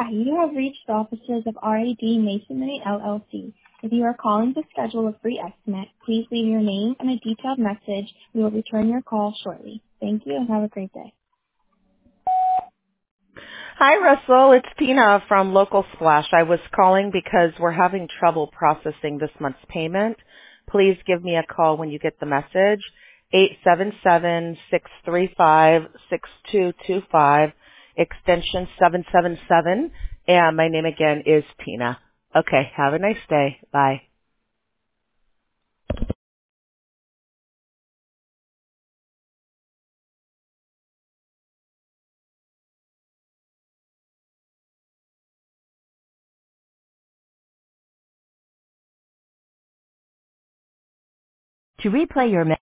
You have reached the offices of RAD Masonry LLC. If you are calling to schedule a free estimate, please leave your name and a detailed message. We will return your call shortly. Thank you and have a great day. Hi, Russell. It's Tina from Local Splash. I was calling because we're having trouble processing this month's payment. Please give me a call when you get the message. 877-635-6225, extension 777. And my name again is Tina. Okay, have a nice day. Bye. To replay your